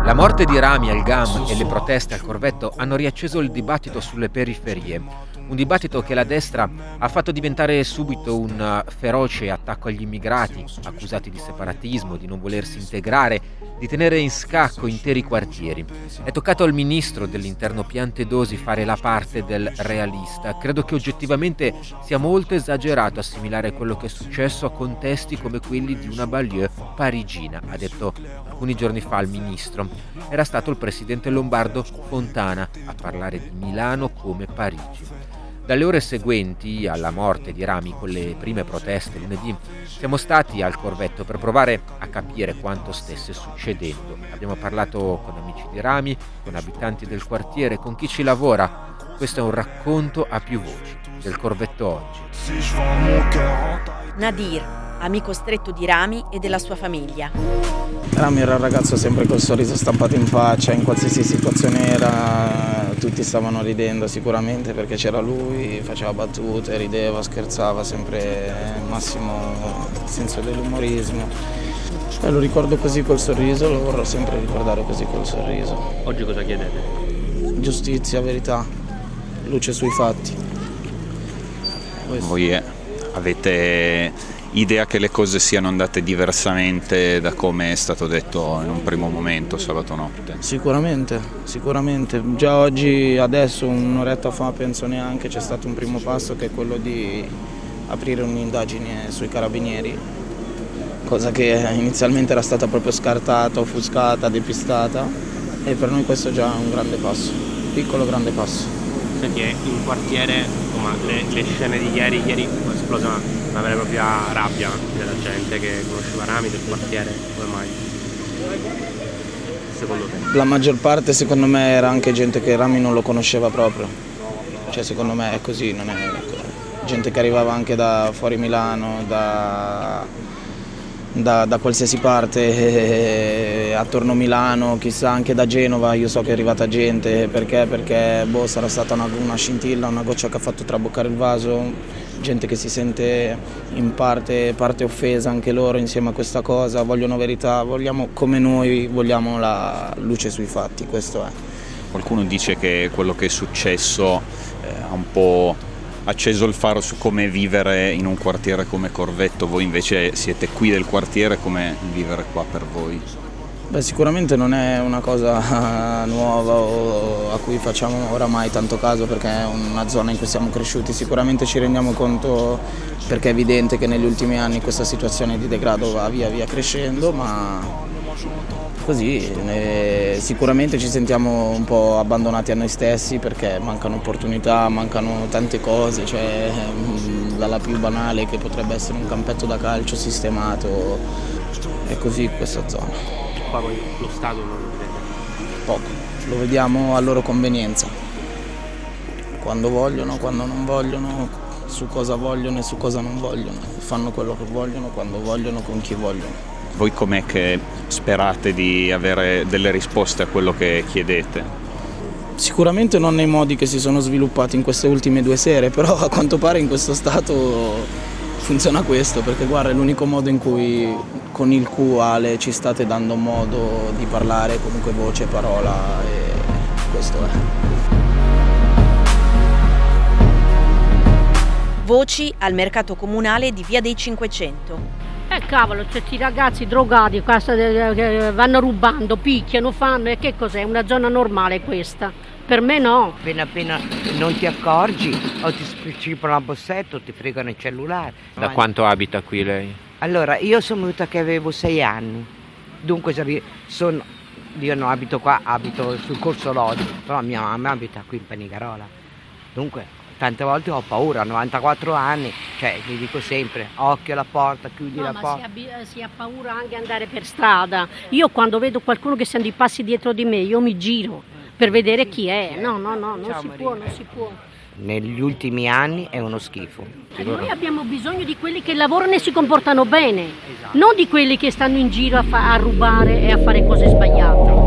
La morte di Rami al GAM e le proteste al Corvetto hanno riacceso il dibattito sulle periferie, un dibattito che la destra ha fatto diventare subito un feroce attacco agli immigrati, accusati di separatismo, di non volersi integrare, di tenere in scacco interi quartieri. È toccato al ministro dell'Interno Piantedosi fare la parte del realista. Credo che oggettivamente sia molto esagerato assimilare quello che è successo a contesti come quelli di una banlieue parigina, ha detto alcuni giorni fa il ministro. Era stato il presidente lombardo Fontana a parlare di Milano come Parigi. Dalle ore seguenti alla morte di Rami, con le prime proteste lunedì, siamo stati al Corvetto per provare a capire quanto stesse succedendo. Abbiamo parlato con amici di Rami, con abitanti del quartiere, con chi ci lavora. Questo è un racconto a più voci del Corvetto oggi. Nadir, amico stretto di Rami e della sua famiglia. Rami era un ragazzo sempre col sorriso stampato in faccia, in qualsiasi situazione era, tutti stavano ridendo sicuramente perché c'era lui, faceva battute, rideva, scherzava, sempre massimo senso dell'umorismo. E lo ricordo così col sorriso, lo vorrò sempre ricordare così col sorriso. Oggi cosa chiedete? Giustizia, verità, luce sui fatti. Voi avete idea che le cose siano andate diversamente da come è stato detto in un primo momento sabato notte? Sicuramente. Già oggi, adesso, un'oretta fa, penso neanche, c'è stato un primo passo che è quello di aprire un'indagine sui carabinieri, cosa che inizialmente era stata proprio scartata, offuscata, depistata, e per noi questo è già un grande passo, piccolo grande passo. Senti, in quartiere, insomma, le scene di ieri è esplosa una vera e propria rabbia della gente che conosceva Rami, del quartiere. Come mai? Secondo te? La maggior parte, secondo me, era anche gente che Rami non lo conosceva proprio. Cioè, secondo me è così, non è gente che arrivava anche da fuori Milano, da qualsiasi parte, attorno a Milano, chissà anche da Genova. Io so che è arrivata gente, perché sarà stata una scintilla, una goccia che ha fatto traboccare il vaso, gente che si sente in parte offesa anche loro insieme a questa cosa, vogliono verità, vogliamo come noi, vogliamo la luce sui fatti, questo è. Qualcuno dice che quello che è successo ha un po' acceso il faro su come vivere in un quartiere come Corvetto. Voi invece siete qui del quartiere, come vivere qua per voi? Beh, sicuramente non è una cosa nuova o a cui facciamo oramai tanto caso, perché è una zona in cui siamo cresciuti. Sicuramente ci rendiamo conto, perché è evidente che negli ultimi anni questa situazione di degrado va via via crescendo, ma così sicuramente ci sentiamo un po' abbandonati a noi stessi, perché mancano opportunità, mancano tante cose, cioè dalla più banale che potrebbe essere un campetto da calcio sistemato, è così questa zona. Qua poi lo Stato non lo vedete? Poco, lo vediamo a loro convenienza, quando vogliono, quando non vogliono, su cosa vogliono e su cosa non vogliono, fanno quello che vogliono, quando vogliono, con chi vogliono. Voi com'è che sperate di avere delle risposte a quello che chiedete? Sicuramente non nei modi che si sono sviluppati in queste ultime 2 sere, però a quanto pare in questo stato funziona questo, perché guarda, è l'unico modo in cui con il Ale ci state dando modo di parlare, comunque voce, parola, e questo è. Voci al mercato comunale di Via dei 500. Cavolo, certi ragazzi drogati che vanno rubando, picchiano, fanno, e che cos'è? Una zona normale questa? Per me no. Appena non ti accorgi o ti spicciolano la bossetta o ti fregano il cellulare. Da quanto abita qui lei? Allora, io sono venuta che avevo 6 anni, dunque io non abito qua, abito sul Corso Lodi, però mia mamma abita qui in Panicarola, dunque tante volte ho paura, ho 94 anni, cioè gli dico sempre, occhio alla porta, chiudi la porta. Ma si ha paura anche andare per strada. Io quando vedo qualcuno che sente i passi dietro di me, io mi giro per vedere chi è. No, non si può. Negli ultimi anni è uno schifo. Noi abbiamo bisogno di quelli che lavorano e si comportano bene, non di quelli che stanno in giro a rubare e a fare cose sbagliate.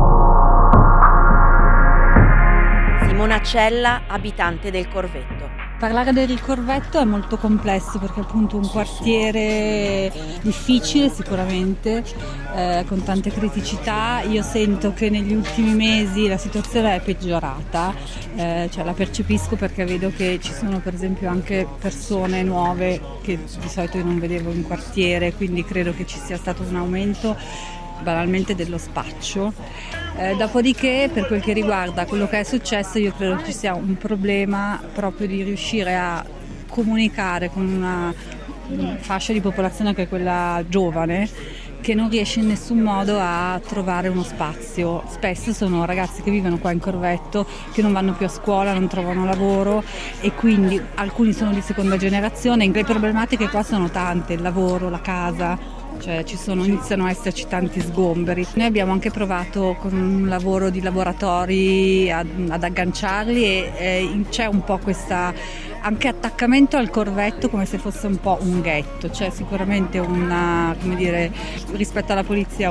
Simona Cella, abitante del Corvetto. Parlare del Corvetto è molto complesso perché è appunto un quartiere difficile sicuramente, con tante criticità. Io sento che negli ultimi mesi la situazione è peggiorata, la percepisco perché vedo che ci sono per esempio anche persone nuove che di solito io non vedevo in quartiere, quindi credo che ci sia stato un aumento banalmente dello spaccio. Dopodiché, per quel che riguarda quello che è successo, io credo ci sia un problema proprio di riuscire a comunicare con una fascia di popolazione che è quella giovane, che non riesce in nessun modo a trovare uno spazio. Spesso sono ragazzi che vivono qua in Corvetto, che non vanno più a scuola, non trovano lavoro e quindi alcuni sono di seconda generazione. Le problematiche qua sono tante: il lavoro, la casa. Iniziano a esserci tanti sgomberi. Noi abbiamo anche provato con un lavoro di laboratori ad agganciarli e c'è un po' questa anche attaccamento al Corvetto come se fosse un po' un ghetto. C'è sicuramente rispetto alla polizia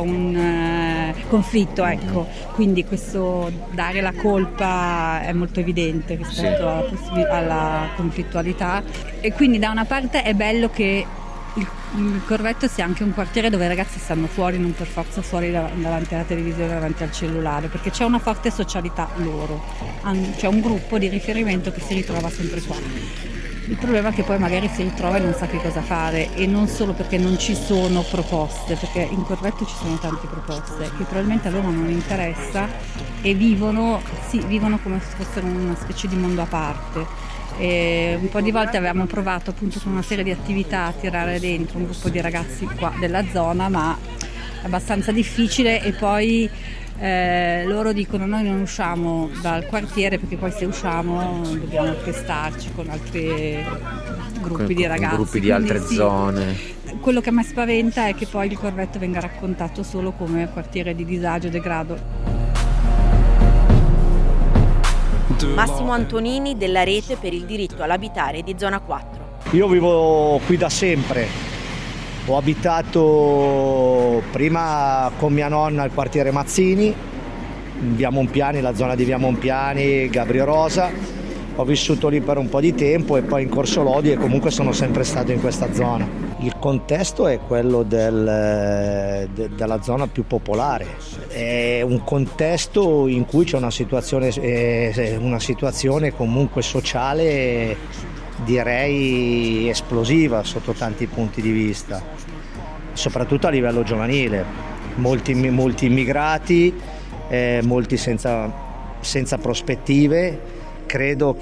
un conflitto, ecco. Quindi questo dare la colpa è molto evidente rispetto alla conflittualità, e quindi da una parte è bello che il Corvetto sia anche un quartiere dove i ragazzi stanno fuori, non per forza fuori davanti alla televisione, davanti al cellulare, perché c'è una forte socialità loro, c'è un gruppo di riferimento che si ritrova sempre qua. Il problema è che poi magari si ritrova e non sa che cosa fare, e non solo perché non ci sono proposte, perché in Corvetto ci sono tante proposte che probabilmente a loro non interessa e vivono come se fossero una specie di mondo a parte. E un po' di volte avevamo provato appunto con una serie di attività a tirare dentro un gruppo di ragazzi qua della zona, ma è abbastanza difficile, e poi loro dicono: noi non usciamo dal quartiere perché poi se usciamo dobbiamo testarci con altri gruppi di ragazzi, gruppi di altre zone. Quello che a me spaventa è che poi il Corvetto venga raccontato solo come quartiere di disagio e degrado. Massimo Antonini della Rete per il diritto all'abitare di Zona 4. Io vivo qui da sempre, ho abitato prima con mia nonna al quartiere Mazzini, in via Monpiani, la zona di via Monpiani, Gabrio Rosa. Ho vissuto lì per un po' di tempo e poi in Corso Lodi, e comunque sono sempre stato in questa zona. Il contesto è quello della zona più popolare, è un contesto in cui c'è una situazione comunque sociale, direi esplosiva sotto tanti punti di vista, soprattutto a livello giovanile, molti immigrati, molti senza prospettive. Credo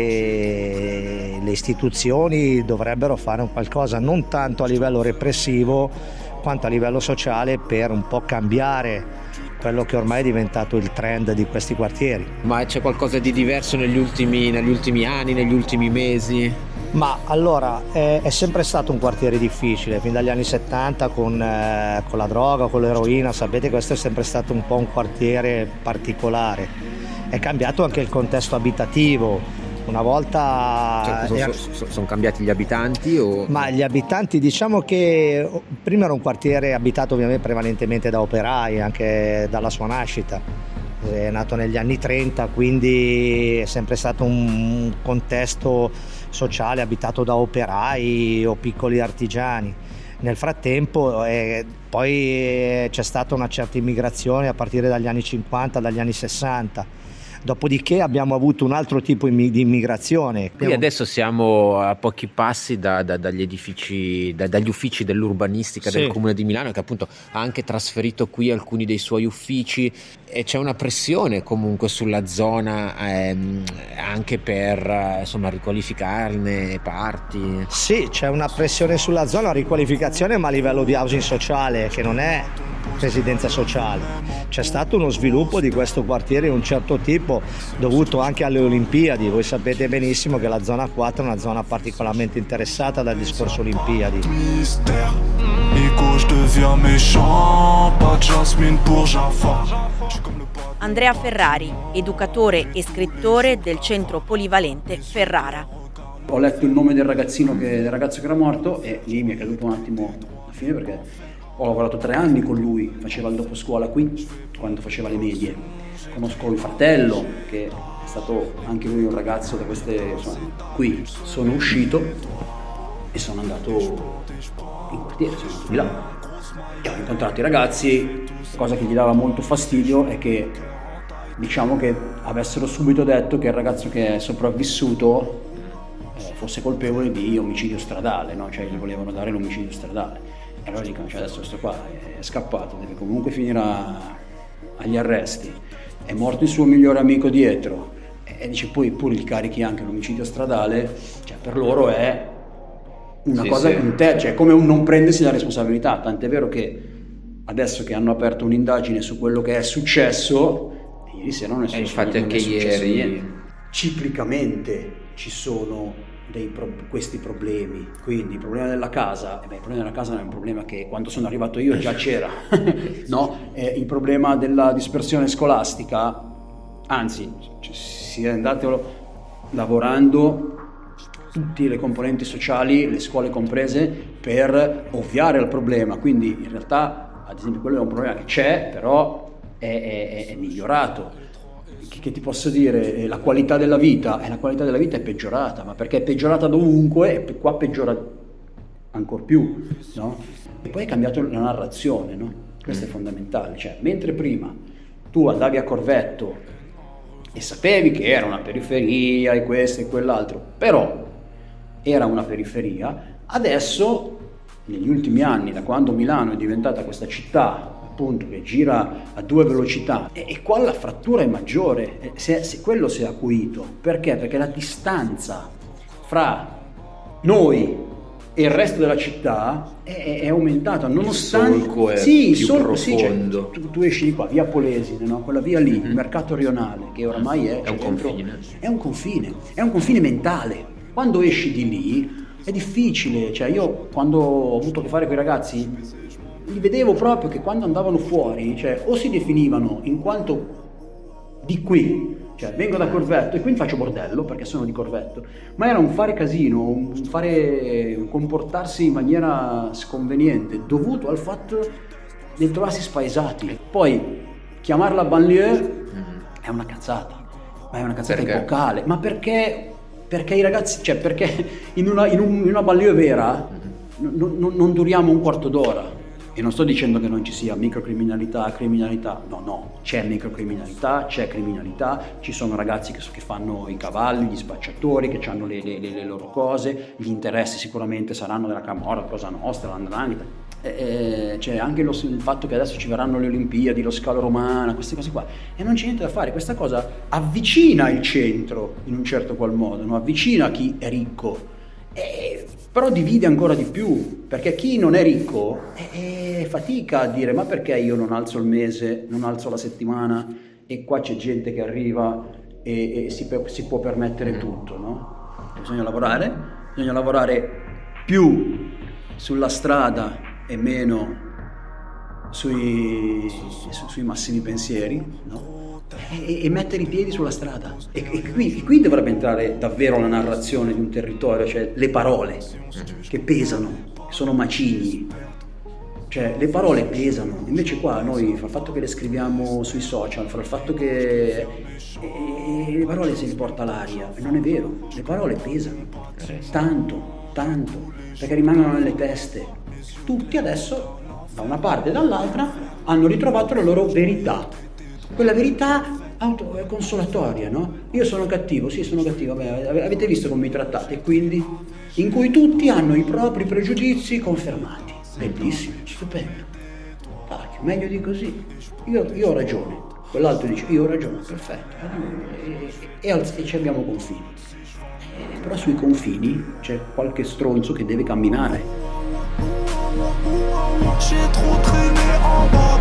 che le istituzioni dovrebbero fare un qualcosa, non tanto a livello repressivo quanto a livello sociale, per un po' cambiare quello che ormai è diventato il trend di questi quartieri. Ma c'è qualcosa di diverso negli ultimi anni, negli ultimi mesi? Ma allora, è sempre stato un quartiere difficile, fin dagli anni 70 con la droga, con l'eroina. Sapete, questo è sempre stato un po' un quartiere particolare. È cambiato anche il contesto abitativo. Una volta sono cambiati gli abitanti o... Ma gli abitanti, diciamo che prima era un quartiere abitato ovviamente prevalentemente da operai, anche dalla sua nascita. È nato negli anni 30, quindi è sempre stato un contesto sociale abitato da operai o piccoli artigiani. Nel frattempo poi c'è stata una certa immigrazione a partire dagli anni 50, dagli anni 60. Dopodiché abbiamo avuto un altro tipo di immigrazione. Quindi adesso siamo a pochi passi dagli edifici, dagli uffici dell'urbanistica del Comune di Milano, che appunto ha anche trasferito qui alcuni dei suoi uffici, e c'è una pressione comunque sulla zona anche per riqualificarne parti. Sì, c'è una pressione sulla zona, riqualificazione, ma a livello di housing sociale, che non è residenza sociale. C'è stato uno sviluppo di questo quartiere di un certo tipo dovuto anche alle Olimpiadi. Voi sapete benissimo che la zona 4 è una zona particolarmente interessata dal discorso Olimpiadi. Andrea Ferrari, educatore e scrittore del centro polivalente Ferrara. Ho letto il nome del ragazzo che era morto, e lì mi è caduto un attimo la fine, perché Ho lavorato 3 anni con lui, faceva il doposcuola qui, quando faceva le medie. Conosco il fratello, che è stato anche lui un ragazzo da queste, insomma, qui. Sono uscito e sono andato in quartiere, sono andato di là. E ho incontrato i ragazzi, la cosa che gli dava molto fastidio è che, diciamo, che avessero subito detto che il ragazzo che è sopravvissuto fosse colpevole di omicidio stradale, no? Cioè gli volevano dare l'omicidio stradale. E allora dicono, cioè adesso questo qua è scappato, deve comunque finire agli arresti, è morto il suo migliore amico dietro, e dice poi pure gli carichi anche l'omicidio stradale, cioè per loro è una cosa cioè è come un non prendersi la responsabilità, tant'è vero che adesso che hanno aperto un'indagine su quello che è successo, ieri sera non è successo, infatti anche ieri ciclicamente ci sono questi problemi. Quindi il problema della casa, il problema della casa non è un problema che quando sono arrivato io già c'era, no? Il problema della dispersione scolastica, anzi si è andato lavorando tutte le componenti sociali, le scuole comprese, per ovviare al problema. Quindi in realtà, ad esempio, quello è un problema che c'è, però è migliorato. Che ti posso dire, la qualità della vita è peggiorata, ma perché è peggiorata dovunque, e qua peggiora ancor più, no? E poi è cambiato la narrazione, no? Questo è fondamentale, cioè mentre prima tu andavi a Corvetto e sapevi che era una periferia e questo e quell'altro, però era una periferia, adesso negli ultimi anni, da quando Milano è diventata questa città appunto che gira a 2 velocità, e qua la frattura è maggiore, quello si è acuito. Perché? Perché la distanza fra noi e il resto della città è aumentata, nonostante il solco è più profondo. Cioè, tu esci di qua, via Polesine, no? Quella via lì, il mercato rionale, che oramai è un confine. È un confine mentale. Quando esci di lì è difficile, cioè io quando ho avuto a che fare con i ragazzi li vedevo proprio che quando andavano fuori, cioè o si definivano in quanto di qui, cioè vengo da Corvetto e quindi faccio bordello perché sono di Corvetto, ma era un fare casino, un comportarsi in maniera sconveniente dovuto al fatto di trovarsi spaesati. Poi chiamarla banlieue è una cazzata, ma è una cazzata epocale. Ma perché i ragazzi, cioè perché in una banlieue vera non duriamo un quarto d'ora. E non sto dicendo che non ci sia microcriminalità, criminalità, no, c'è microcriminalità, c'è criminalità, ci sono ragazzi che fanno i cavalli, gli spacciatori, che hanno le loro cose, gli interessi sicuramente saranno della Camorra, Cosa Nostra, l'Andrangheta. C'è anche il fatto che adesso ci verranno le Olimpiadi, lo scalo romana, queste cose qua, e non c'è niente da fare. Questa cosa avvicina il centro in un certo qual modo, no? Avvicina chi è ricco, però divide ancora di più, perché chi non è ricco fatica a dire: ma perché io non alzo il mese, non alzo la settimana, e qua c'è gente che arriva e si può permettere tutto, no? Bisogna lavorare più sulla strada e meno sui massimi pensieri, no? E mettere i piedi sulla strada, e qui dovrebbe entrare davvero la narrazione di un territorio, cioè le parole che pesano, che sono macigni, cioè le parole pesano. Invece qua noi, fra il fatto che le scriviamo sui social, fra il fatto che le parole si riporta l'aria, non è vero, le parole pesano tanto, perché rimangono nelle teste. Tutti adesso, da una parte e dall'altra, hanno ritrovato la loro verità, quella verità consolatoria, no? Io sono cattivo, sì, sono cattivo, vabbè, avete visto come mi trattate, quindi in cui tutti hanno i propri pregiudizi confermati. Bellissimo, stupendo. Dai, meglio di così. Io ho ragione, quell'altro dice io ho ragione, perfetto. E ci abbiamo confini. Però sui confini c'è qualche stronzo che deve camminare. J'ai trop traîné en bas.